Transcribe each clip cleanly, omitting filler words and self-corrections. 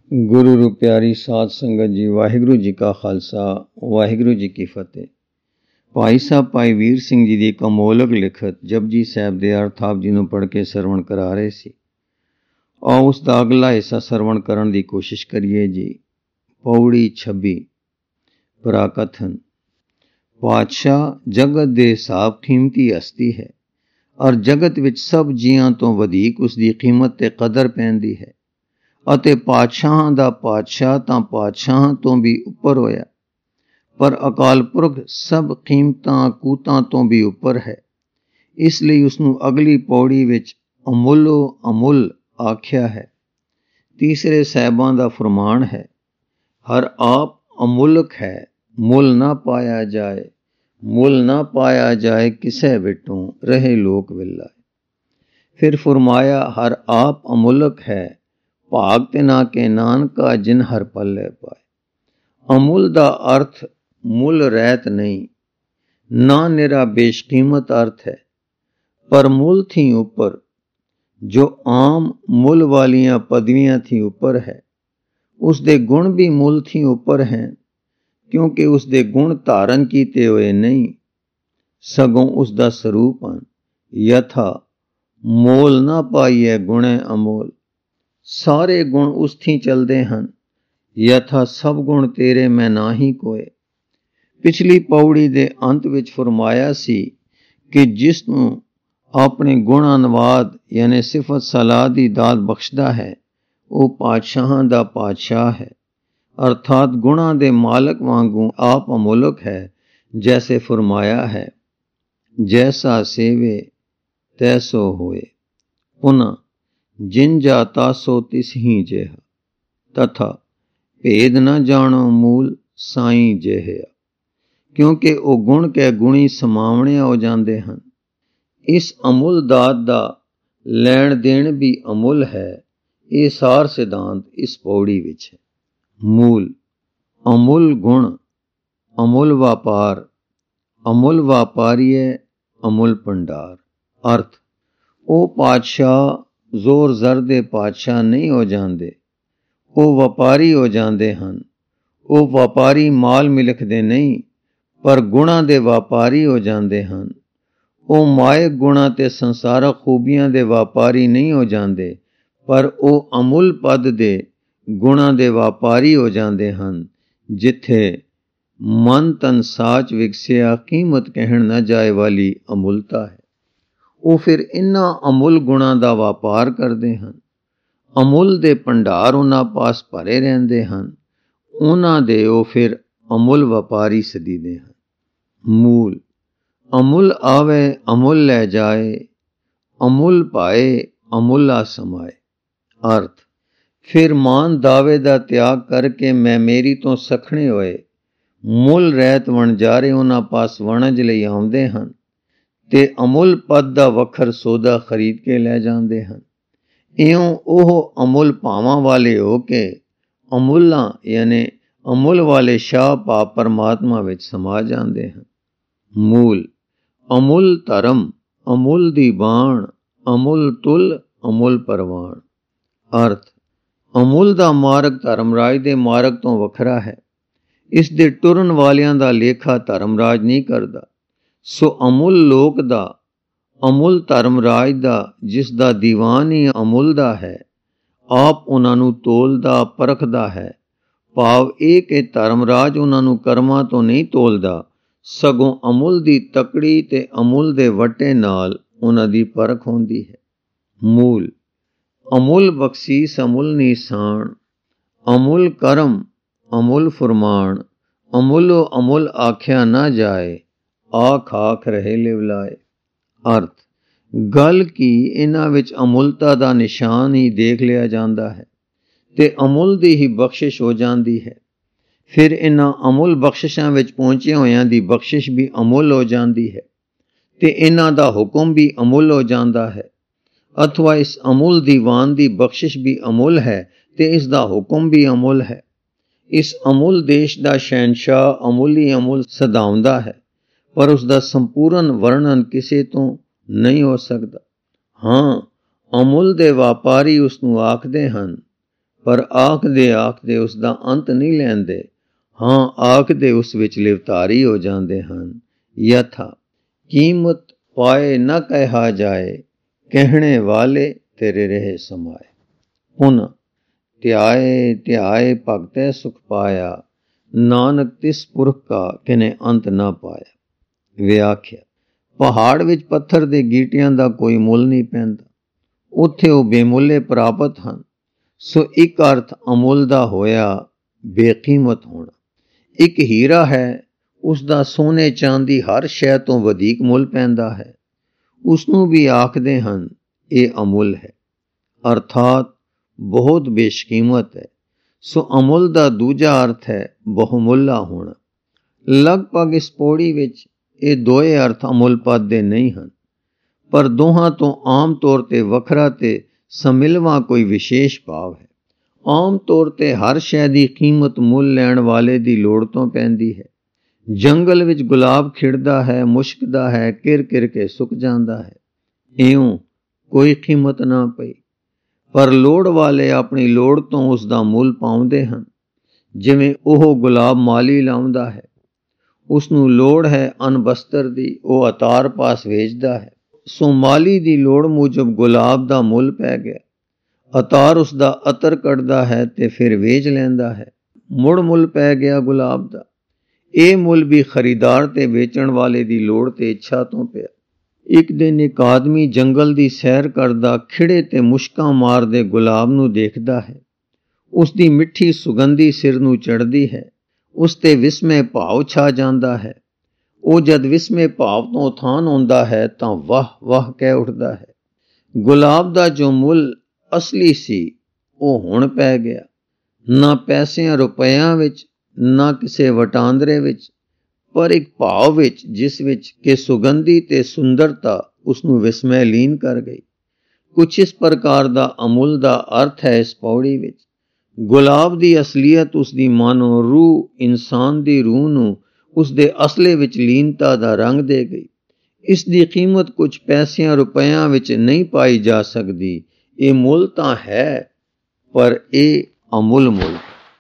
ਗੁਰੂ ਰੂ ਪਿਆਰੀ ਸਾਧ ਸੰਗਤ ਜੀ, ਵਾਹਿਗੁਰੂ ਜੀ ਕਾ ਖਾਲਸਾ, ਵਾਹਿਗੁਰੂ ਜੀ ਕੀ ਫਤਿਹ। ਭਾਈ ਸਾਹਿਬ ਭਾਈ ਵੀਰ ਸਿੰਘ ਜੀ ਦੀ ਇੱਕ ਅਮੋਲਕ ਲਿਖਤ ਜਪਜੀ ਸਾਹਿਬ ਦੇ ਅਰਥ ਆਪ ਜੀ ਨੂੰ ਪੜ੍ਹ ਕੇ ਸਰਵਣ ਕਰਾ ਰਹੇ ਸੀ। ਆਓ ਉਸ ਦਾ ਅਗਲਾ ਹਿੱਸਾ ਸਰਵਣ ਕਰਨ ਦੀ ਕੋਸ਼ਿਸ਼ ਕਰੀਏ ਜੀ। ਪੌੜੀ 26। ਪ੍ਰਾਕਥਨ। ਪਾਤਸ਼ਾਹ ਜਗਤ ਦੇ ਹਿਸਾਬ ਕੀਮਤੀ ਹਸਤੀ ਹੈ ਔਰ ਜਗਤ ਵਿੱਚ ਸਭ ਜੀਆਂ ਤੋਂ ਵਧੇਕ ਉਸ ਦੀ ਕੀਮਤ ਤੇ ਕਦਰ ਪੈਂਦੀ ਹੈ ਅਤੇ ਪਾਤਸ਼ਾਹਾਂ ਦਾ ਪਾਤਸ਼ਾਹ ਤਾਂ ਪਾਤਸ਼ਾਹਾਂ ਤੋਂ ਵੀ ਉੱਪਰ ਹੋਇਆ, ਪਰ ਅਕਾਲ ਪੁਰਖ ਸਭ ਕੀਮਤਾਂ ਕੂਤਾਂ ਤੋਂ ਵੀ ਉੱਪਰ ਹੈ। ਇਸ ਲਈ ਉਸ ਨੂੰ ਅਗਲੀ ਪੌੜੀ ਵਿੱਚ ਅਮੁੱਲੋ ਅਮੁੱਲ ਆਖਿਆ ਹੈ। ਤੀਸਰੇ ਸਾਹਿਬਾਂ ਦਾ ਫਰਮਾਨ ਹੈ, ਹਰ ਆਪ ਅਮੁੱਲਕ ਹੈ, ਮੁੱਲ ਨਾ ਪਾਇਆ ਜਾਏ, ਮੁੱਲ ਨਾ ਪਾਇਆ ਜਾਏ ਕਿਸੇ ਵਿਟੋਂ ਰਹੇ ਲੋਕ ਵਿਲਾਏ। ਫਿਰ ਫਰਮਾਇਆ, ਹਰ ਆਪ ਅਮੁੱਲਕ ਹੈ, ਭਾਗ ਤੇ ਨਾ ਕੇ ਨਾਨਕਾ ਜਿਨ ਹਰ ਪੱਲੇ ਪਾਏ। ਅਮੁੱਲ ਦਾ ਅਰਥ ਮੁੱਲ ਰਹਿਤ ਨਹੀਂ, ਨਾ ਨਿਰਾ ਬੇਸ਼ਕੀਮਤ ਅਰਥ ਹੈ, ਪਰ ਮੁੱਲ ਥੀ ਉੱਪਰ, ਜੋ ਆਮ ਮੁੱਲ ਵਾਲੀਆਂ ਪਦਵੀਆਂ ਥੀ ਉੱਪਰ ਹੈ। ਉਸ ਦੇ ਗੁਣ ਵੀ ਮੁੱਲ ਥੀ ਉੱਪਰ ਹੈ, ਕਿਉਂਕਿ ਉਸ ਦੇ ਗੁਣ ਧਾਰਨ ਕੀਤੇ ਹੋਏ ਨਹੀਂ, ਸਗੋਂ ਉਸ ਦਾ ਸਰੂਪ ਹਨ। ਯਥਾ ਮੋਲ ਨਾ ਪਾਈਏ ਗੁਣੇ ਅਮੋਲ, ਸਾਰੇ ਗੁਣ ਉਸ ਥੀ ਚਲਦੇ ਹਨ। ਯਥਾ ਸਭ ਗੁਣ ਤੇਰੇ ਮੈਂ ਨਾਹੀ ਕੋਏ। ਪਿਛਲੀ ਪੌੜੀ ਦੇ ਅੰਤ ਵਿੱਚ ਫਰਮਾਇਆ ਸੀ ਕਿ ਜਿਸ ਨੂੰ ਆਪਣੇ ਗੁਣ ਅਨਵਾਦ ਯਾਨੀ ਸਿਫਤ ਸਲਾਹ ਦੀ ਦਾਤ ਬਖਸ਼ਦਾ ਹੈ, ਉਹ ਪਾਤਸ਼ਾਹਾਂ ਦਾ ਪਾਤਸ਼ਾਹ ਹੈ, ਅਰਥਾਤ ਗੁਣਾਂ ਦੇ ਮਾਲਕ ਵਾਂਗੂ ਆਪ ਅਮੋਲਕ ਹੈ। ਜੈਸੇ ਫਰਮਾਇਆ ਹੈ, ਜੈਸਾ ਸੇਵੇ ਤੈਸੋ ਹੋਏ। ਪੁਨः ਜਿਨ ਜਾਤਾ ਸੋ ਤਿਸ ਹੀ ਜਿਹਾ, ਤਥਾ ਭੇਦ ਨਾ ਜਾਣੋ ਮੂਲ ਸਾਈਂ ਜਿਹਾ। ਕਿਉਂਕਿ ਉਹ ਗੁਣ ਕੇ ਗੁਣੀ ਸਮਾਵਣਿਆ ਹੋ ਜਾਂਦੇ ਹਨ। ਇਸ ਅਮੁੱਲ ਦਾਤ ਦਾ ਲੈਣ ਦੇਣ ਵੀ ਅਮੁੱਲ ਹੈ। ਇਹ ਸਾਰ ਸਿਧਾਂਤ ਇਸ ਪੌੜੀ ਵਿੱਚ ਹੈ। ਮੂਲ ਅਮੁੱਲ ਗੁਣ, ਅਮੁੱਲ ਵਪਾਰ, ਅਮੁੱਲ ਵਪਾਰੀਏ, ਅਮੁੱਲ ਭੰਡਾਰ। ਅਰਥ, ਉਹ ਪਾਤਸ਼ਾਹ ਜ਼ੋਰ ਜ਼ਰ ਦੇ ਪਾਤਸ਼ਾਹ ਨਹੀਂ ਹੋ ਜਾਂਦੇ, ਉਹ ਵਪਾਰੀ ਹੋ ਜਾਂਦੇ ਹਨ। ਉਹ ਵਪਾਰੀ ਮਾਲ ਮਿਲਖਦੇ ਨਹੀਂ, ਪਰ ਗੁਣਾਂ ਦੇ ਵਪਾਰੀ ਹੋ ਜਾਂਦੇ ਹਨ। ਉਹ ਮਾਇਕ ਗੁਣਾਂ ਤੇ ਸੰਸਾਰਕ ਖੂਬੀਆਂ ਦੇ ਵਪਾਰੀ ਨਹੀਂ ਹੋ ਜਾਂਦੇ, ਪਰ ਉਹ ਅਮੁੱਲ ਪਦ ਦੇ ਗੁਣਾਂ ਦੇ ਵਪਾਰੀ ਹੋ ਜਾਂਦੇ ਹਨ। ਜਿੱਥੇ ਮਨ ਤਨ ਸਾਚ ਵਿਕਸਿਆ ਕੀਮਤ ਕਹਿਣ ਨਾ ਜਾਏ ਵਾਲੀ ਅਮੁੱਲਤਾ ਹੈ, ਉਹ ਫਿਰ ਇਨ੍ਹਾਂ ਅਮੁੱਲ ਗੁਣਾਂ ਦਾ ਵਪਾਰ ਕਰਦੇ ਹਨ। ਅਮੁੱਲ ਦੇ ਭੰਡਾਰ ਉਹਨਾਂ ਪਾਸ ਭਰੇ ਰਹਿੰਦੇ ਹਨ, ਉਹਨਾਂ ਦੇ ਉਹ ਫਿਰ ਅਮੁੱਲ ਵਪਾਰੀ ਸਦੀਦੇ ਹਨ। ਮੂਲ ਅਮੁੱਲ ਆਵੇ ਅਮੁੱਲ ਲੈ ਜਾਏ, ਅਮੁੱਲ ਪਾਏ ਅਮੁੱਲਾ ਸਮਾਏ। ਅਰਥ, ਫਿਰ ਮਾਨ ਦਾਵੇ ਦਾ ਤਿਆਗ ਕਰਕੇ ਮੈਂ ਮੇਰੀ ਤੋਂ ਸਖਣੇ ਹੋਏ ਮੁੱਲ ਰਹਿਤ ਵਣਜਾਰੇ ਉਹਨਾਂ ਪਾਸ ਵਣਜ ਲਈ ਆਉਂਦੇ ਹਨ ਤੇ ਅਮੁੱਲ ਪਦ ਦਾ ਵੱਖਰ ਸੌਦਾ ਖਰੀਦ ਕੇ ਲੈ ਜਾਂਦੇ ਹਨ। ਇਉਂ ਉਹ ਅਮੁੱਲ ਭਾਵਾਂ ਵਾਲੇ ਹੋ ਕੇ ਅਮੁੱਲਾਂ ਯਾਨੀ ਅਮੁੱਲ ਵਾਲੇ ਸ਼ਾਹ ਭਾਵ ਪਰਮਾਤਮਾ ਵਿੱਚ ਸਮਾ ਜਾਂਦੇ ਹਨ। ਮੂਲ ਅਮੁੱਲ ਧਰਮ, ਅਮੁੱਲ ਦੀ ਬਾਣ, ਅਮੁੱਲ ਤੁਲ, ਅਮੁੱਲ ਪਰਵਾਨ। ਅਰਥ, ਅਮੁੱਲ ਦਾ ਮਾਰਗ ਧਰਮਰਾਜ ਦੇ ਮਾਰਗ ਤੋਂ ਵੱਖਰਾ ਹੈ। ਇਸ ਦੇ ਟੁਰਨ ਵਾਲਿਆਂ ਦਾ ਲੇਖਾ ਧਰਮਰਾਜ ਨਹੀਂ ਕਰਦਾ। ਸੋ ਅਮੁੱਲ ਲੋਕ ਦਾ, ਅਮੁੱਲ ਧਰਮਰਾਜ ਦਾ, ਜਿਸ ਦਾ ਦੀਵਾਨ ਹੀ ਅਮੁੱਲ ਦਾ ਹੈ, ਆਪ ਉਹਨਾਂ ਨੂੰ ਤੋਲਦਾ ਪਰਖਦਾ ਹੈ। ਭਾਵ ਇਹ ਕਿ ਧਰਮਰਾਜ ਉਹਨਾਂ ਨੂੰ ਕਰਮਾਂ ਤੋਂ ਨਹੀਂ ਤੋਲਦਾ, ਸਗੋਂ ਅਮੁੱਲ ਦੀ ਤਕੜੀ ਤੇ ਅਮੁੱਲ ਦੇ ਵੱਟੇ ਨਾਲ ਉਹਨਾਂ ਦੀ ਪਰਖ ਹੁੰਦੀ ਹੈ। ਮੂਲ ਅਮੁੱਲ ਬਖਸ਼ੀਸ, ਅਮੁੱਲ ਨਿਸ਼ਾਨ, ਅਮੁੱਲ ਕਰਮ, ਅਮੁੱਲ ਫਰਮਾਨ, ਅਮੁੱਲੋ ਅਮੁੱਲ ਆਖਿਆ ਨਾ ਜਾਏ, ਆਖ ਆਖ ਰਹੇ ਲਿਵਲਾਏ। ਅਰਥ, ਗੱਲ ਕੀ ਇਹਨਾਂ ਵਿੱਚ ਅਮੁੱਲਤਾ ਦਾ ਨਿਸ਼ਾਨ ਹੀ ਦੇਖ ਲਿਆ ਜਾਂਦਾ ਹੈ ਤੇ ਅਮੁੱਲ ਦੀ ਹੀ ਬਖਸ਼ਿਸ਼ ਹੋ ਜਾਂਦੀ ਹੈ। ਫਿਰ ਇਹਨਾਂ ਅਮੁੱਲ ਬਖਸ਼ਿਸ਼ਾਂ ਵਿੱਚ ਪਹੁੰਚੇ ਹੋਇਆਂ ਦੀ ਬਖਸ਼ਿਸ਼ ਵੀ ਅਮੁੱਲ ਹੋ ਜਾਂਦੀ ਹੈ ਤੇ ਇਹਨਾਂ ਦਾ ਹੁਕਮ ਵੀ ਅਮੁੱਲ ਹੋ ਜਾਂਦਾ ਹੈ। ਅਥਵਾ ਇਸ ਅਮੁੱਲ ਦੀਵਾਨ ਦੀ ਬਖਸ਼ਿਸ਼ ਵੀ ਅਮੁੱਲ ਹੈ ਤੇ ਇਸ ਦਾ ਹੁਕਮ ਵੀ ਅਮੁੱਲ ਹੈ। ਇਸ ਅਮੁੱਲ ਦੇਸ਼ ਦਾ ਸ਼ਹਿਨਸ਼ਾਹ ਅਮੁੱਲ ਹੀ ਅਮੁੱਲ ਸਦਾਉਂਦਾ ਹੈ, ਪਰ ਉਸ ਦਾ ਸੰਪੂਰਨ ਵਰਣਨ ਕਿਸੇ ਤੋਂ ਨਹੀਂ ਹੋ ਸਕਦਾ। ਹਾਂ, ਅਮੁੱਲ ਦੇ ਵਪਾਰੀ ਉਸ ਨੂੰ ਆਖਦੇ ਹਨ, ਪਰ ਆਖਦੇ ਉਸ ਦਾ ਅੰਤ ਨਹੀਂ ਲੈਂਦੇ। ਹਾਂ, ਆਖਦੇ ਉਸ ਵਿੱਚ ਲਿਵਤਾਰੀ ਹੋ ਜਾਂਦੇ ਹਨ। ਯਥਾ ਕੀਮਤ ਪਾਏ ਨਾ ਕਹਿਆ ਜਾਏ, ਕਹਿਣੇ ਵਾਲੇ ਤੇਰੇ ਰਹੇ ਸਮਾਏ। ਪੁਨ ਧਿਆਏ ਧਿਆਏ ਭਗਤੈ ਸੁਖ ਪਾਇਆ, ਨਾਨਕ ਤਿਸ ਪੁਰਖ ਕਾ ਕਿਨੇ ਅੰਤ ਨਾ ਪਾਇਆ। ਵਿਆਖਿਆ। ਪਹਾੜ ਵਿੱਚ ਪੱਥਰ ਦੇ ਗੀਟਿਆਂ ਦਾ ਕੋਈ ਮੁੱਲ ਨਹੀਂ ਪੈਂਦਾ, ਉੱਥੇ ਉਹ ਬੇਮੁੱਲੇ ਪ੍ਰਾਪਤ ਹਨ। ਸੋ ਇੱਕ ਅਰਥ ਅਮੁੱਲ ਦਾ ਹੋਇਆ ਬੇਕੀਮਤ ਹੋਣਾ। ਇੱਕ ਹੀਰਾ ਹੈ, ਉਸ ਦਾ ਸੋਨੇ ਚਾਂਦੀ ਹਰ ਸ਼ੈ ਤੋਂ ਵਧੇਕ ਮੁੱਲ ਪੈਂਦਾ ਹੈ। ਉਸ ਨੂੰ ਵੀ ਆਖਦੇ ਹਨ ਇਹ ਅਮੁੱਲ ਹੈ, ਅਰਥਾਤ ਬਹੁਤ ਬੇਸ਼ਕੀਮਤ ਹੈ। ਸੋ ਅਮੁੱਲ ਦਾ ਦੂਜਾ ਅਰਥ ਹੈ ਬਹੁਮੁੱਲਾ ਹੋਣਾ। ਲਗਭਗ ਇਸ ਪੌੜੀ ਵਿੱਚ ਇਹ ਦੋਏ ਅਰਥ ਅਮੁੱਲ ਪਦ ਦੇ ਨਹੀਂ ਹਨ, ਪਰ ਦੋਹਾਂ ਤੋਂ ਆਮ ਤੌਰ ਤੇ ਵੱਖਰਾ ਤੇ ਸਮਿਲਵਾ ਕੋਈ ਵਿਸ਼ੇਸ਼ ਭਾਵ ਹੈ। ਆਮ ਤੌਰ ਤੇ ਹਰ ਸ਼ੈ ਦੀ ਕੀਮਤ ਮੁੱਲ ਲੈਣ ਵਾਲੇ ਦੀ ਲੋੜ ਤੋਂ ਪੈਂਦੀ ਹੈ। ਜੰਗਲ ਵਿੱਚ ਗੁਲਾਬ ਖਿੜਦਾ ਹੈ, ਮੁਸ਼ਕਦਾ ਹੈ, ਕਿਰ ਕੇ ਸੁੱਕ ਜਾਂਦਾ ਹੈ, ਇਉਂ ਕੋਈ ਕੀਮਤ ਨਾ ਪਈ। ਪਰ ਲੋੜ ਵਾਲੇ ਆਪਣੀ ਲੋੜ ਤੋਂ ਉਸ ਦਾ ਮੁੱਲ ਪਾਉਂਦੇ ਹਨ। ਜਿਵੇਂ ਉਹ ਗੁਲਾਬ ਮਾਲੀ ਲਾਉਂਦਾ ਹੈ, ਉਸ ਨੂੰ ਲੋੜ ਹੈ ਅਨਬਸਤਰ ਦੀ, ਉਹ ਅਤਾਰ ਪਾਸ ਵੇਚਦਾ ਹੈ। ਸੋ ਮਾਲੀ ਦੀ ਲੋੜ ਮੁਜਬ ਗੁਲਾਬ ਦਾ ਮੁੱਲ ਪੈ ਗਿਆ। ਅਤਾਰ ਉਸ ਦਾ ਅਤਰ ਕੱਢਦਾ ਹੈ ਤੇ ਫਿਰ ਵੇਚ ਲੈਂਦਾ ਹੈ, ਮੁੜ ਮੁੱਲ ਪੈ ਗਿਆ ਗੁਲਾਬ ਦਾ। ਇਹ ਮੁੱਲ ਵੀ ਖਰੀਦਾਰ ਤੇ ਵੇਚਣ ਵਾਲੇ ਦੀ ਲੋੜ ਤੇ ਇੱਛਾ ਤੋਂ ਪਿਆ। ਇੱਕ ਦਿਨ ਇੱਕ ਆਦਮੀ ਜੰਗਲ ਦੀ ਸੈਰ ਕਰਦਾ ਖਿੜੇ ਤੇ ਮੁਸ਼ਕਾਂ ਮਾਰਦੇ ਗੁਲਾਬ ਨੂੰ ਦੇਖਦਾ ਹੈ। ਉਸ ਦੀ ਮਿੱਠੀ ਸੁਗੰਧੀ ਸਿਰ ਨੂੰ ਚੜ੍ਹਦੀ ਹੈ, ਉਸ ਤੇ ਵਿਸਮੇ ਭਾਵ ਛਾ ਜਾਂਦਾ ਹੈ। ਉਹ ਜਦ ਵਿਸਮੇ ਭਾਵ ਤੋਂ ਉਥਾਨ ਆਉਂਦਾ ਹੈ ਤਾਂ ਵਾਹ ਵਾਹ ਕਹਿ ਉੱਠਦਾ ਹੈ। ਗੁਲਾਬ ਦਾ ਜੋ ਮੁੱਲ ਅਸਲੀ ਸੀ ਉਹ ਹੁਣ ਪੈ ਗਿਆ, ਨਾ ਪੈਸਿਆਂ ਰੁਪਇਆਂ ਵਿੱਚ, ਨਾ ਕਿਸੇ ਵਟਾਂਦਰੇ ਵਿੱਚ, ਪਰ ਇੱਕ ਭਾਵ ਵਿੱਚ, ਜਿਸ ਵਿੱਚ ਕਿ ਸੁਗੰਧੀ ਤੇ ਸੁੰਦਰਤਾ ਉਸ ਨੂੰ ਵਿਸਮੈ ਲੀਨ ਕਰ ਗਈ। ਕੁਛ ਇਸ ਪ੍ਰਕਾਰ ਦਾ ਅਮੁੱਲ ਦਾ ਅਰਥ ਹੈ ਇਸ ਪੌੜੀ ਵਿੱਚ। ਗੁਲਾਬ ਦੀ ਅਸਲੀਅਤ ਉਸ ਦੀ ਮਾਨੋ ਰੂਹ, ਇਨਸਾਨ ਦੀ ਰੂਹ ਨੂੰ ਉਸ ਦੇ ਅਸਲੇ ਵਿੱਚ ਲੀਨਤਾ ਦਾ ਰੰਗ ਦੇ ਗਈ। ਇਸ ਦੀ ਕੀਮਤ ਕੁਝ ਪੈਸਿਆਂ ਰੁਪਇਆਂ ਵਿੱਚ ਨਹੀਂ ਪਾਈ ਜਾ ਸਕਦੀ। ਇਹ ਮੁੱਲ ਤਾਂ ਹੈ, ਪਰ ਇਹ ਅਮੁੱਲ ਮੁੱਲ।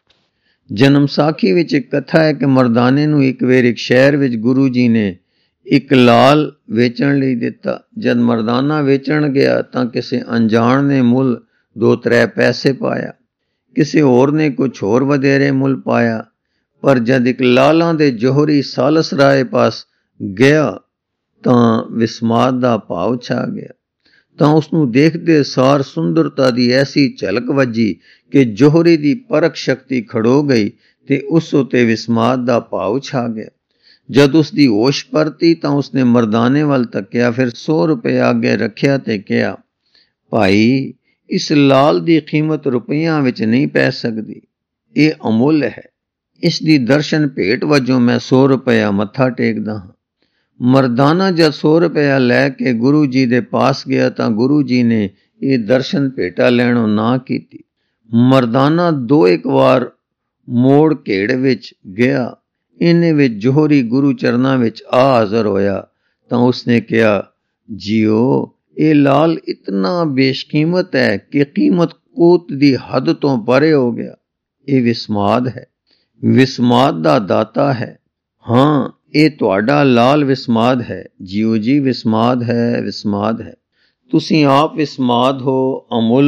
ਜਨਮ ਸਾਖੀ ਵਿੱਚ ਇੱਕ ਕਥਾ ਹੈ ਕਿ ਮਰਦਾਨੇ ਨੂੰ ਇੱਕ ਵੇਰ ਇੱਕ ਸ਼ਹਿਰ ਵਿੱਚ ਗੁਰੂ ਜੀ ਨੇ ਇੱਕ ਲਾਲ ਵੇਚਣ ਲਈ ਦਿੱਤਾ। ਜਦ ਮਰਦਾਨਾ ਵੇਚਣ ਗਿਆ ਤਾਂ ਕਿਸੇ ਅਣਜਾਣ ਨੇ ਮੁੱਲ 2-3 ਪੈਸੇ ਪਾਇਆ, ਕਿਸੇ ਹੋਰ ਨੇ ਕੁਛ ਹੋਰ ਵਧੇਰੇ ਮੁੱਲ ਪਾਇਆ। ਪਰ ਜਦ ਇੱਕ ਲਾਲਾਂ ਦੇ ਜੋਹਰੀ ਸਾਲਸ ਰਾਏ ਪਾਸ ਗਿਆ ਤਾਂ ਵਿਸਮਾਦ ਦਾ ਭਾਵ ਛਾ ਗਿਆ। ਤਾਂ ਉਸ ਨੂੰ ਦੇਖਦੇ ਸਾਰ ਸੁੰਦਰਤਾ ਦੀ ਐਸੀ ਝਲਕ ਵੱਜੀ ਕਿ ਜੋਹਰੀ ਦੀ ਪਰਖ ਸ਼ਕਤੀ ਖੜੋ ਗਈ ਤੇ ਉਸ ਉਤੇ ਵਿਸਮਾਦ ਦਾ ਭਾਵ ਛਾ ਗਿਆ। ਜਦ ਉਸ ਦੀ ਹੋਸ਼ ਪਰਤੀ ਤਾਂ ਉਸਨੇ ਮਰਦਾਨੇ ਵੱਲ ਤੱਕਿਆ, ਫਿਰ 100 ਰੁਪਏ ਅੱਗੇ ਰੱਖਿਆ ਤੇ ਕਿਹਾ, ਭਾਈ, ਇਸ ਲਾਲ ਦੀ ਕੀਮਤ ਰੁਪਈਆਂ ਵਿੱਚ ਨਹੀਂ ਪੈ ਸਕਦੀ, ਇਹ ਅਮੁੱਲ ਹੈ। ਇਸ ਦੀ ਦਰਸ਼ਨ ਭੇਟ ਵਜੋਂ ਮੈਂ 100 ਰੁਪਇਆ ਮੱਥਾ ਟੇਕਦਾ ਹਾਂ। ਮਰਦਾਨਾ ਜਦ 100 ਰੁਪਇਆ ਲੈ ਕੇ ਗੁਰੂ ਜੀ ਦੇ ਪਾਸ ਗਿਆ ਤਾਂ ਗੁਰੂ ਜੀ ਨੇ ਇਹ ਦਰਸ਼ਨ ਭੇਟਾ ਲੈਣੋਂ ਨਾ ਕੀਤੀ। ਮਰਦਾਨਾ 2-1 ਵਾਰ ਮੋੜ ਘੇੜ ਵਿੱਚ ਗਿਆ। ਇਹਨੇ ਵਿੱਚ ਜੋਹਰੀ ਗੁਰੂ ਚਰਨਾਂ ਵਿੱਚ ਆ ਹਾਜ਼ਰ ਹੋਇਆ ਤਾਂ ਉਸਨੇ ਕਿਹਾ, ਜੀਓ, ਇਹ ਲਾਲ ਇਤਨਾ ਬੇਸ਼ਕੀਮਤ ਹੈ ਕਿ ਕੀਮਤ ਕੋਤ ਦੀ ਹੱਦ ਤੋਂ ਪਰੇ ਹੋ ਗਿਆ। ਇਹ ਵਿਸਮਾਦ ਹੈ, ਵਿਸਮਾਦ ਦਾ ਦਾਤਾ ਹੈ। ਹਾਂ, ਇਹ ਤੁਹਾਡਾ ਲਾਲ ਵਿਸਮਾਦ ਹੈ। ਜੀਓ ਜੀ, ਵਿਸਮਾਦ ਹੈ, ਵਿਸਮਾਦ ਹੈ। ਤੁਸੀਂ ਆਪ ਵਿਸਮਾਦ ਹੋ,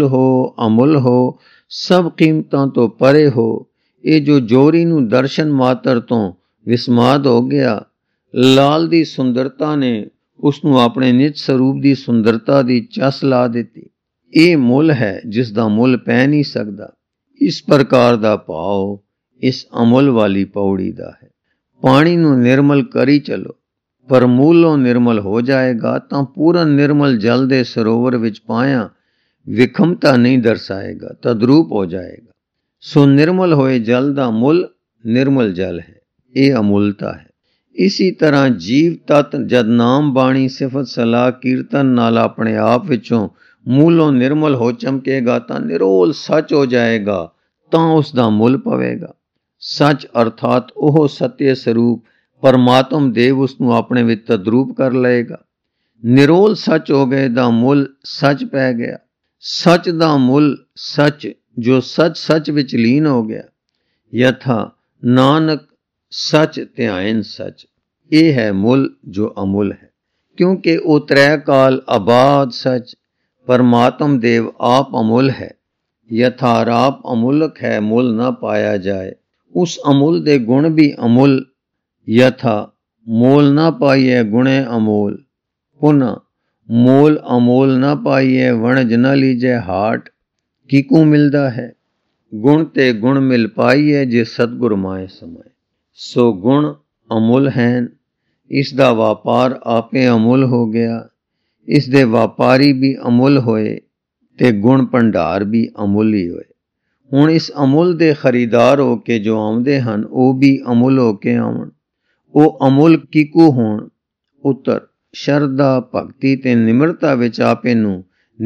ਅਮੁੱਲ ਹੋ, ਸਭ ਕੀਮਤਾਂ ਤੋਂ ਪਰੇ ਹੋ। ਇਹ ਜੋ ਜੋਰੀ ਨੂੰ ਦਰਸ਼ਨ ਮਾਤਰ ਤੋਂ ਵਿਸਮਾਦ ਹੋ ਗਿਆ, ਲਾਲ ਦੀ ਸੁੰਦਰਤਾ ਨੇ ਉਸ ਨੂੰ ਆਪਣੇ ਨਿਜ ਸਰੂਪ ਦੀ ਸੁੰਦਰਤਾ ਦੀ ਚਸ ਲਾ ਦਿੱਤੀ। ਇਹ ਮੁੱਲ ਹੈ ਜਿਸ ਦਾ ਮੁੱਲ ਪੈ ਨਹੀਂ ਸਕਦਾ। ਇਸ ਪ੍ਰਕਾਰ ਦਾ ਭਾਵ ਇਸ ਅਮੁੱਲ ਵਾਲੀ ਪੌੜੀ ਦਾ ਹੈ। ਪਾਣੀ ਨੂੰ ਨਿਰਮਲ ਕਰੀ ਚਲੋ, ਪਰ ਮੂਲੋਂ ਨਿਰਮਲ ਹੋ ਜਾਏਗਾ ਤਾਂ ਪੂਰਨ ਨਿਰਮਲ ਜਲ ਦੇ ਸਰੋਵਰ ਵਿੱਚ ਪਾਇਆ ਵਿਖਮਤਾ ਨਹੀਂ ਦਰਸਾਏਗਾ, ਤਦਰੂਪ ਹੋ ਜਾਏਗਾ। ਸੋ ਨਿਰਮਲ ਹੋਏ ਜਲ ਦਾ ਮੁੱਲ ਨਿਰਮਲ ਜਲ ਹੈ। ਇਹ ਅਮੁੱਲਤਾ ਹੈ। ਇਸੀ ਤਰ੍ਹਾਂ ਜੀਵ ਤਤ ਜਦ ਨਾਮ ਬਾਣੀ ਸਿਫਤ ਸਲਾਹ ਕੀਰਤਨ ਨਾਲ ਆਪਣੇ ਆਪ ਵਿੱਚੋਂ ਮੂਲੋਂ ਨਿਰਮਲ ਹੋ ਚਮਕੇਗਾ ਤਾਂ ਨਿਰੋਲ ਸੱਚ ਹੋ ਜਾਏਗਾ, ਤਾਂ ਉਸ ਦਾ ਮੁੱਲ ਪਵੇਗਾ। ਸੱਚ ਅਰਥਾਤ ਉਹ ਸਤਿਅ ਸਰੂਪ ਪਰਮਾਤਮ ਦੇਵ ਉਸ ਨੂੰ ਆਪਣੇ ਵਿੱਚ ਤਦਰੂਪ ਕਰ ਲਏਗਾ। ਨਿਰੋਲ ਸੱਚ ਹੋ ਗਏ ਦਾ ਮੁੱਲ ਸੱਚ ਪੈ ਗਿਆ। ਸੱਚ ਦਾ ਮੁੱਲ ਸੱਚ ਜੋ ਸੱਚ ਵਿੱਚ ਲੀਨ ਹੋ ਗਿਆ। ਯਥਾ ਨਾਨਕ ਸੱਚ ਧਿਆਇਨ ਸੱਚ। ਇਹ ਹੈ ਮੁੱਲ ਜੋ ਅਮੁੱਲ ਹੈ, ਕਿਉਂਕਿ ਉਹ ਤ੍ਰੈ ਕਾਲ ਆਬਾਦ ਸੱਚ ਪਰਮਾਤਮ ਦੇਵ ਆਪ ਅਮੁੱਲ ਹੈ। ਯਥਾਰਾਪ ਅਮੁੱਲਕ ਹੈ, ਮੁੱਲ ਨਾ ਪਾਇਆ ਜਾਏ। ਉਸ ਅਮੁੱਲ ਦੇ ਗੁਣ ਵੀ ਅਮੁੱਲ। ਯਥਾ ਮੋਲ ਨਾ ਪਾਈਐ ਗੁਣੇ ਅਮੋਲ। ਪੁਨः ਮੋਲ ਅਮੋਲ ਨਾ ਪਾਈਐ ਵਣਜ ਨਾ ਲੀਜੈ ਹਾਟ। ਕਿਕੂ ਮਿਲਦਾ ਹੈ ਗੁਣ ਤੇ ਗੁਣ ਮਿਲ ਪਾਈਐ ਜੇ ਸਤਿਗੁਰ ਮਾਏ ਸਮਾਏ। ਸੋ ਗੁਣ ਅਮੁੱਲ ਹੈਨ, ਇਸ ਦਾ ਵਪਾਰ ਆਪੇ ਅਮੁੱਲ ਹੋ ਗਿਆ। ਇਸ ਦੇ ਵਪਾਰੀ ਵੀ ਅਮੁੱਲ ਹੋਏ ਤੇ ਗੁਣ ਭੰਡਾਰ ਵੀ ਅਮੁੱਲ ਹੀ ਹੋਏ। ਹੁਣ ਇਸ ਅਮੁੱਲ ਦੇ ਖਰੀਦਾਰ ਹੋ ਕੇ ਜੋ ਆਉਂਦੇ ਹਨ, ਉਹ ਵੀ ਅਮੁੱਲ ਹੋ ਕੇ ਆਉਣ। ਉਹ ਅਮੁੱਲ ਕਿਕੂ ਹੋਣ। ਉੱਤਰ ਸ਼ਰਧਾ ਭਗਤੀ ਤੇ ਨਿਮਰਤਾ ਵਿੱਚ ਆਪੇ ਨੂੰ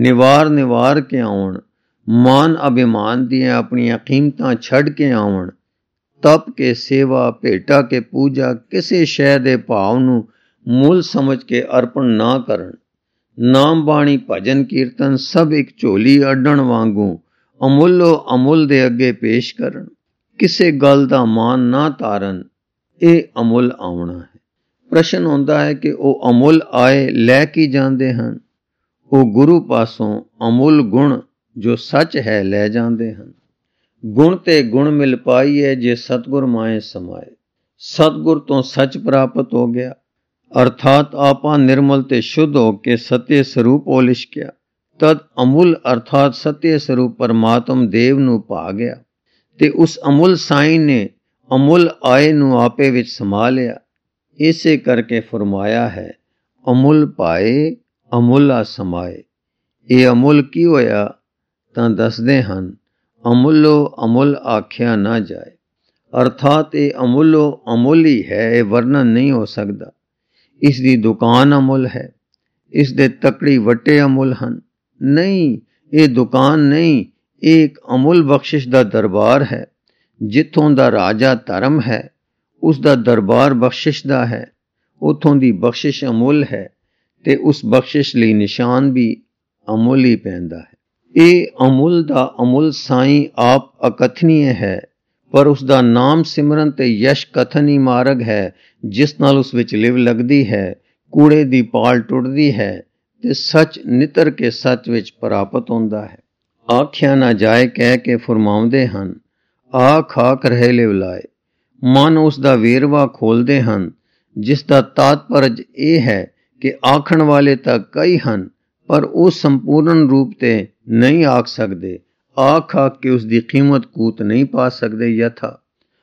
ਨਿਵਾਰ ਕੇ ਆਉਣ। ਮਾਨ ਅਭਿਮਾਨ ਦੀਆਂ ਆਪਣੀਆਂ ਕੀਮਤਾਂ ਛੱਡ ਕੇ ਆਉਣ। ਤਪ ਕੇ ਸੇਵਾ, ਭੇਟਾ ਕੇ ਪੂਜਾ, ਕਿਸੇ ਸ਼ੈ ਦੇ ਭਾਵ ਨੂੰ ਮੁੱਲ ਸਮਝ ਕੇ ਅਰਪਣ ਨਾ ਕਰਨ। ਨਾਮ ਬਾਣੀ ਭਜਨ ਕੀਰਤਨ ਸਭ ਇੱਕ ਝੋਲੀ ਅੱਡਣ ਵਾਂਗੂ ਅਮੁੱਲੋ ਅਮੁੱਲ ਦੇ ਅੱਗੇ ਪੇਸ਼ ਕਰਨ। ਕਿਸੇ ਗੱਲ ਦਾ ਮਾਨ ਨਾ ਤਾਰਨ। ਇਹ ਅਮੁੱਲ ਆਉਣਾ ਹੈ। ਪ੍ਰਸ਼ਨ ਹੁੰਦਾ ਹੈ ਕਿ ਉਹ ਅਮੁੱਲ ਆਏ ਲੈ ਕੀ ਜਾਂਦੇ ਹਨ? ਉਹ ਗੁਰੂ ਪਾਸੋਂ ਅਮੁੱਲ ਗੁਣ ਜੋ ਸੱਚ ਹੈ ਲੈ ਜਾਂਦੇ ਹਨ। ਗੁਣ ਤੇ ਗੁਣ ਮਿਲ ਪਾਈਏ ਜੇ ਸਤਿਗੁਰ ਮਾਏ ਸਮਾਏ। ਸਤਿਗੁਰ ਤੋਂ ਸੱਚ ਪ੍ਰਾਪਤ ਹੋ ਗਿਆ, ਅਰਥਾਤ ਆਪਾ ਨਿਰਮਲ ਤੇ ਸ਼ੁੱਧ ਹੋ ਕੇ ਸਤਿ ਸਰੂਪ ਹੋ ਲਿਸ਼ਕਿਆ। ਤਦ ਅਮੁੱਲ ਅਰਥਾਤ ਸਤਿ ਸਰੂਪ ਪਰਮਾਤਮ ਦੇਵ ਨੂੰ ਪਾ ਗਿਆ ਤੇ ਉਸ ਅਮੁੱਲ ਸਾਈਂ ਨੇ ਅਮੁੱਲ ਆਏ ਨੂੰ ਆਪੇ ਵਿੱਚ ਸਮਾ ਲਿਆ। ਇਸੇ ਕਰਕੇ ਫਰਮਾਇਆ ਹੈ, ਅਮੁੱਲ ਪਾਏ ਅਮੁੱਲਾ ਸਮਾਏ। ਇਹ ਅਮੁੱਲ ਕੀ ਹੋਇਆ ਤਾਂ ਦੱਸਦੇ ਹਨ, ਅਮੁੱਲੋ ਅਮੁੱਲ ਆਖਿਆ ਨਾ ਜਾਏ। ਅਰਥਾਤ ਇਹ ਅਮੁੱਲੋ ਅਮੁੱਲ ਹੀ ਹੈ, ਇਹ ਵਰਣਨ ਨਹੀਂ ਹੋ ਸਕਦਾ। ਇਸ ਦੀ ਦੁਕਾਨ ਅਮੁੱਲ ਹੈ, ਇਸ ਦੇ ਤਕੜੀ ਵੱਟੇ ਅਮੁੱਲ ਹਨ। ਨਹੀਂ, ਇਹ ਦੁਕਾਨ ਨਹੀਂ, ਇਹ ਇੱਕ ਅਮੁੱਲ ਬਖਸ਼ਿਸ਼ ਦਾ ਦਰਬਾਰ ਹੈ। ਜਿੱਥੋਂ ਦਾ ਰਾਜਾ ਧਰਮ ਹੈ, ਉਸ ਦਾ ਦਰਬਾਰ ਬਖਸ਼ਿਸ਼ ਦਾ ਹੈ। ਉੱਥੋਂ ਦੀ ਬਖਸ਼ਿਸ਼ ਅਮੁੱਲ ਹੈ ਤੇ ਉਸ ਬਖਸ਼ਿਸ਼ ਲਈ ਨਿਸ਼ਾਨ ਵੀ ਅਮੁੱਲ ਹੀ ਪੈਂਦਾ ਹੈ। ਇਹ ਅਮੁੱਲ ਦਾ ਅਮੁੱਲ ਸਾਈਂ ਆਪ ਅਕਥਨੀय ਹੈ, ਪਰ ਉਸ ਦਾ ਨਾਮ ਸਿਮਰਨ ਤੇ ਯਸ਼ ਕਥਨ ਹੀ ਮਾਰਗ ਹੈ, ਜਿਸ ਨਾਲ ਉਸ ਵਿੱਚ ਲਿਵ ਲੱਗਦੀ ਹੈ, ਕੂੜੇ ਦੀ ਪਾਲ ਟੁੱਟਦੀ ਹੈ ਤੇ ਸੱਚ ਨਿਤਰ ਕੇ ਸੱਚ ਵਿੱਚ ਪ੍ਰਾਪਤ ਹੁੰਦਾ ਹੈ। ਆਖਿਆ ਨਾ ਜਾਏ ਕਹਿ ਕੇ ਫਰਮਾਉਂਦੇ ਹਨ, ਆਖ ਆਖ ਰਹੇ ਲਿਵ ਲਾਏ। ਮਨ ਉਸ ਦਾ ਵੇਰਵਾ ਖੋਲਦੇ ਹਨ, ਜਿਸ ਦਾ ਤਾਤਪਰਜ ਇਹ ਹੈ ਕਿ ਆਖਣ ਵਾਲੇ ਤਾਂ ਕਈ ਹਨ, ਪਰ ਉਹ ਸੰਪੂਰਨ ਰੂਪ ਤੇ ਨਹੀਂ ਆਖ ਸਕਦੇ। ਆਖ ਕੇ ਉਸ ਦੀ ਕੀਮਤ ਕੂਤ ਨਹੀਂ ਪਾ ਸਕਦੇ। ਯਥਾ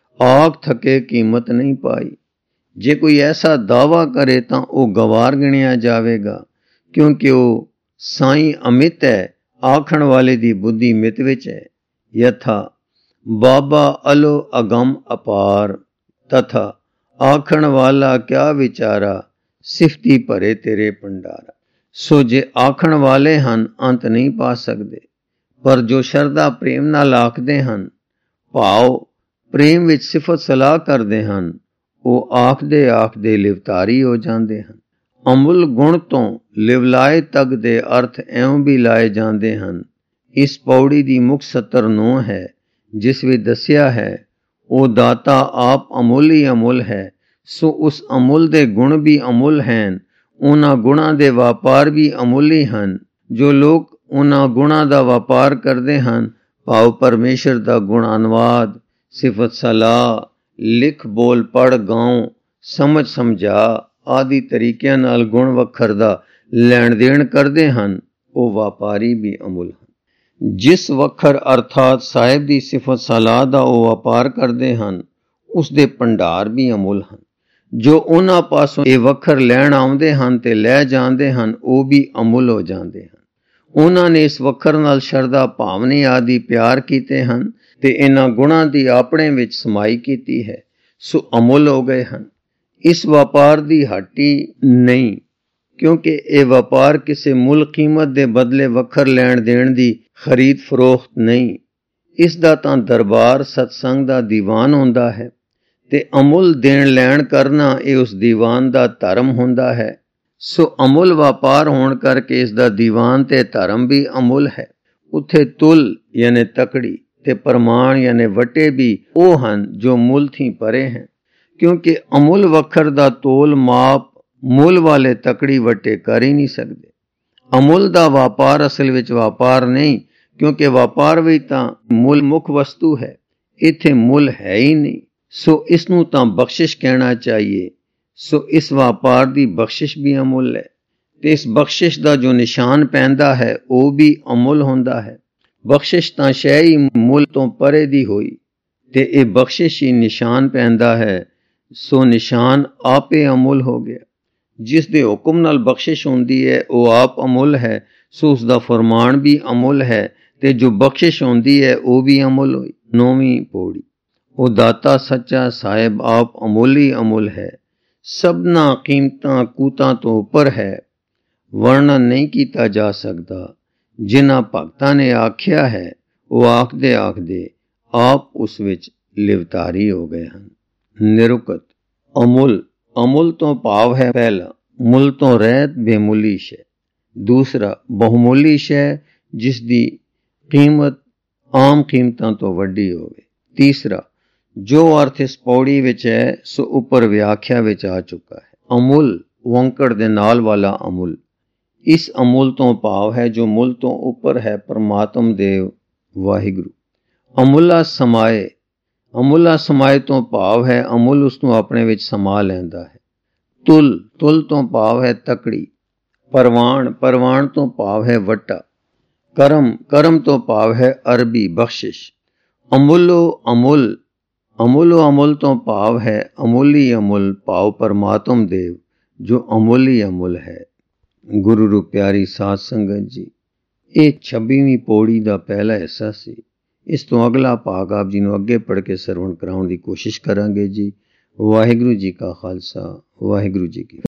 ਆਖ ਥਕੇ ਕੀਮਤ ਨਹੀਂ ਪਾਈ। ਜੇ ਕੋਈ ਐਸਾ ਦਾਵਾ ਕਰੇ ਤਾਂ ਉਹ ਗਵਾਰ ਗਿਣਿਆ ਜਾਵੇਗਾ, ਕਿਉਂਕਿ ਉਹ ਸਾਈਂ ਅਮਿਤ ਹੈ, ਆਖਣ ਵਾਲੇ ਦੀ ਬੁੱਧੀ ਮਿਤ ਵਿੱਚ ਹੈ। ਯਥਾ ਬਾਬਾ ਅਲੋ ਅਗਮ ਅਪਾਰ। ਤਥਾ ਆਖਣ ਵਾਲਾ ਕਿਆ ਵਿਚਾਰਾ, ਸਿਫਤੀ ਭਰੇ ਤੇਰੇ ਭੰਡਾਰਾ। ਸੋ ਜੇ ਆਖਣ ਵਾਲੇ ਹਨ, ਅੰਤ ਨਹੀਂ ਪਾ ਸਕਦੇ, ਪਰ ਜੋ ਸ਼ਰਧਾ ਪ੍ਰੇਮ ਨਾਲ ਆਖਦੇ ਹਨ, ਭਾਵ ਪ੍ਰੇਮ ਵਿੱਚ ਸਿਫਤ ਸਲਾਹ ਕਰਦੇ ਹਨ, ਉਹ ਆਖਦੇ ਲਿਵਤਾਰੀ ਹੋ ਜਾਂਦੇ ਹਨ। ਅਮੁੱਲ ਗੁਣ ਤੋਂ ਲਿਵਲਾਏ ਤੱਕ ਦੇ ਅਰਥ ਐਉਂ ਵੀ ਲਾਏ ਜਾਂਦੇ ਹਨ। ਇਸ ਪੌੜੀ ਦੀ ਮੁੱਖ 79 ਹੈ, ਜਿਸ ਵਿੱਚ ਦੱਸਿਆ ਹੈ, ਉਹ ਦਾਤਾ ਆਪ ਅਮੁੱਲ ਹੀ ਅਮੁੱਲ ਹੈ। ਸੋ ਉਸ ਅਮੁੱਲ ਦੇ ਗੁਣ ਵੀ ਅਮੁੱਲ ਹਨ, ਉਹਨਾਂ ਗੁਣਾਂ ਦੇ ਵਪਾਰ ਵੀ ਅਮੁੱਲ ਹੀ ਹਨ। ਜੋ ਲੋਕ ਉਹਨਾਂ ਗੁਣਾਂ ਦਾ ਵਪਾਰ ਕਰਦੇ ਹਨ, ਭਾਵ ਪਰਮੇਸ਼ਰ ਦਾ ਗੁਣ ਅਨੁਵਾਦ, ਸਿਫਤ ਸਲਾਹ, ਲਿਖ ਬੋਲ ਪੜ ਗਾਉ, ਸਮਝ ਸਮਝਾ ਆਦਿ ਤਰੀਕਿਆਂ ਨਾਲ ਗੁਣ ਵੱਖਰ ਦਾ ਲੈਣ ਦੇਣ ਕਰਦੇ ਹਨ, ਉਹ ਵਪਾਰੀ ਵੀ ਅਮੁੱਲ ਹਨ। ਜਿਸ ਵੱਖਰ ਅਰਥਾਤ ਸਾਹਿਬ ਦੀ ਸਿਫਤ ਸਲਾਹ ਦਾ ਉਹ ਵਪਾਰ ਕਰਦੇ ਹਨ, ਉਸ ਦੇ ਭੰਡਾਰ ਵੀ ਅਮੁੱਲ ਹਨ। ਜੋ ਉਹਨਾਂ ਪਾਸੋਂ ਇਹ ਵੱਖਰ ਲੈਣ ਆਉਂਦੇ ਹਨ ਤੇ ਲੈ ਜਾਂਦੇ ਹਨ, ਉਹ ਵੀ ਅਮੁੱਲ ਹੋ ਜਾਂਦੇ ਹਨ। ਉਹਨਾਂ ਨੇ ਇਸ ਵੱਖਰ ਨਾਲ ਸ਼ਰਧਾ ਭਾਵਨੀ ਆਦਿ ਪਿਆਰ ਕੀਤੇ ਹਨ ਤੇ ਇਹਨਾਂ ਗੁਣਾਂ ਦੀ ਆਪਣੇ ਵਿੱਚ ਸਮਾਈ ਕੀਤੀ ਹੈ, ਸੋ ਅਮੁੱਲ ਹੋ ਗਏ ਹਨ। ਇਸ ਵਪਾਰ ਦੀ ਹੱਟੀ ਨਹੀਂ, ਕਿਉਂਕਿ ਇਹ ਵਪਾਰ ਕਿਸੇ ਮੁੱਲ ਕੀਮਤ ਦੇ ਬਦਲੇ ਵੱਖਰ ਲੈਣ ਦੇਣ ਦੀ ਖਰੀਦ ਫਰੋਖਤ ਨਹੀਂ। ਇਸ ਦਾ ਤਾਂ ਦਰਬਾਰ ਸਤਸੰਗ ਦਾ ਦੀਵਾਨ ਹੁੰਦਾ ਹੈ ਤੇ ਅਮੁੱਲ ਦੇਣ ਲੈਣ ਕਰਨਾ ਇਹ ਉਸ ਦੀਵਾਨ ਦਾ ਧਰਮ ਹੁੰਦਾ ਹੈ। ਸੋ ਅਮੁੱਲ ਵਪਾਰ ਹੋਣ ਕਰਕੇ ਇਸ ਦਾ ਦੀਵਾਨ ਤੇ ਧਰਮ ਵੀ ਅਮੁੱਲ ਹੈ। ਉੱਥੇ ਤੁਲ ਯਾਨੀ ਤਕੜੀ ਤੇ ਪ੍ਰਮਾਣ ਯਾਨੀ ਵਟੇ ਵੀ ਉਹ ਹਨ ਜੋ ਮੁੱਲ ਥੀ ਪਰੇ ਹਨ, ਕਿਉਂਕਿ ਅਮੁੱਲ ਵਖਰ ਦਾ ਤੋਲ ਮਾਪ ਮੁੱਲ ਵਾਲੇ ਤਕੜੀ ਵਟੇ ਕਰ ਹੀ ਨਹੀਂ ਸਕਦੇ। ਅਮੁੱਲ ਦਾ ਵਪਾਰ ਅਸਲ ਵਿੱਚ ਵਪਾਰ ਨਹੀਂ, ਕਿਉਂਕਿ ਵਪਾਰ ਵਿੱਚ ਤਾਂ ਮੁੱਲ ਮੁੱਖ ਵਸਤੂ ਹੈ, ਇੱਥੇ ਮੁੱਲ ਹੈ ਹੀ ਨਹੀਂ। ਸੋ ਇਸ ਨੂੰ ਤਾਂ ਬਖਸ਼ਿਸ਼ ਕਹਿਣਾ ਚਾਹੀਏ। ਸੋ ਇਸ ਵਪਾਰ ਦੀ ਬਖਸ਼ਿਸ਼ ਵੀ ਅਮੁੱਲ ਹੈ, ਤੇ ਇਸ ਬਖਸ਼ਿਸ਼ ਦਾ ਜੋ ਨਿਸ਼ਾਨ ਪੈਂਦਾ ਹੈ ਉਹ ਵੀ ਅਮੁੱਲ ਹੁੰਦਾ ਹੈ। ਬਖਸ਼ਿਸ਼ ਤਾਂ ਸ਼ੈ ਹੀ ਮੁੱਲ ਤੋਂ ਪਰੇ ਦੀ ਹੋਈ, ਤੇ ਇਹ ਬਖਸ਼ਿਸ਼ ਹੀ ਨਿਸ਼ਾਨ ਪੈਂਦਾ ਹੈ, ਸੋ ਨਿਸ਼ਾਨ ਆਪੇ ਅਮੁੱਲ ਹੋ ਗਿਆ। ਜਿਸ ਦੇ ਹੁਕਮ ਨਾਲ ਬਖਸ਼ਿਸ਼ ਹੁੰਦੀ ਹੈ ਉਹ ਆਪ ਅਮੁੱਲ ਹੈ, ਸੋ ਉਸ ਦਾ ਫਰਮਾਨ ਵੀ ਅਮੁੱਲ ਹੈ, ਤੇ ਜੋ ਬਖਸ਼ਿਸ਼ ਹੁੰਦੀ ਹੈ ਉਹ ਵੀ ਅਮੁੱਲ ਹੋਈ। 9ਵੀਂ ਪੌੜੀ। ਉਹ ਦਾਤਾ ਸੱਚਾ ਸਾਹਿਬ ਆਪ ਅਮੁੱਲ ਹੀ ਅਮੁੱਲ ਹੈ, ਸਭਨਾ ਕੀਮਤਾਂ ਕੂਤਾਂ ਤੋਂ ਉੱਪਰ ਹੈ, ਵਰਣਨ ਨਹੀਂ ਕੀਤਾ ਜਾ ਸਕਦਾ। ਜਿਨ੍ਹਾਂ ਭਗਤਾਂ ਨੇ ਆਖਿਆ ਹੈ ਉਹ ਆਖਦੇ ਆਖਦੇ ਆਪ ਉਸ ਵਿੱਚ ਲਿਵਤਾਰੀ ਹੋ ਗਏ ਹਨ। ਨਿਰੁਕਤ। ਅਮੁੱਲ। ਅਮੁੱਲ ਤੋਂ ਭਾਵ ਹੈ ਪਹਿਲਾ ਮੁੱਲ ਤੋਂ ਰਹਿਤ ਬੇਮੁੱਲੀ ਸ਼ੈ, ਦੂਸਰਾ ਬਹੁਮੁੱਲੀ ਸ਼ੈ ਜਿਸ ਦੀ ਕੀਮਤ ਆਮ ਕੀਮਤਾਂ ਤੋਂ ਵੱਡੀ ਹੋਵੇ, ਤੀਸਰਾ ਜੋ ਅਰਥ ਇਸ ਪੌੜੀ ਵਿੱਚ ਹੈ ਸੋ ਉੱਪਰ ਵਿਆਖਿਆ ਵਿੱਚ ਆ ਚੁੱਕਾ ਹੈ। ਅਮੁੱਲ ਵੰਕੜ ਦੇ ਨਾਲ ਵਾਲਾ ਅਮੁੱਲ। ਇਸ ਅਮੁੱਲ ਤੋਂ ਭਾਵ ਹੈ ਜੋ ਮੁੱਲ ਤੋਂ ਉੱਪਰ ਹੈ, ਪਰਮਾਤਮ ਦੇਵ ਵਾਹਿਗੁਰੂ। ਅਮੁੱਲਾ ਸਮਾਏ। ਅਮੁੱਲਾ ਸਮਾਏ ਤੋਂ ਭਾਵ ਹੈ ਅਮੁੱਲ ਉਸ ਨੂੰ ਆਪਣੇ ਵਿੱਚ ਸਮਾ ਲੈਂਦਾ ਹੈ। ਤੁਲ। ਤੁਲ ਤੋਂ ਭਾਵ ਹੈ ਤਕੜੀ। ਪਰਵਾਣ। ਪਰਵਾਣ ਤੋਂ ਭਾਵ ਹੈ ਵਟਾ। ਕਰਮ। ਕਰਮ ਤੋਂ ਭਾਵ ਹੈ ਅਰਬੀ ਬਖਸ਼ਿਸ਼। ਅਮੁੱਲੋ ਅਮੁੱਲ। ਅਮੁੱਲੋ ਅਮੁੱਲ ਤੋਂ ਭਾਵ ਹੈ ਅਮੁੱਲੀ ਅਮੁੱਲ, ਭਾਵ ਪਰਮਾਤਮ ਦੇਵ ਜੋ ਅਮੁੱਲੀ ਅਮੁੱਲ ਹੈ। ਗੁਰੂ ਰੂ ਪਿਆਰੀ ਸਾਧ ਸੰਗਤ ਜੀ, ਇਹ 26ਵੀਂ ਪੌੜੀ ਦਾ ਪਹਿਲਾ ਹਿੱਸਾ ਸੀ। ਇਸ ਤੋਂ ਅਗਲਾ ਭਾਗ ਆਪ ਜੀ ਨੂੰ ਅੱਗੇ ਪੜ੍ਹ ਕੇ ਸਰਵਣ ਕਰਾਉਣ ਦੀ ਕੋਸ਼ਿਸ਼ ਕਰਾਂਗੇ ਜੀ। ਵਾਹਿਗੁਰੂ ਜੀ ਕਾ ਖਾਲਸਾ, ਵਾਹਿਗੁਰੂ ਜੀ ਕੀ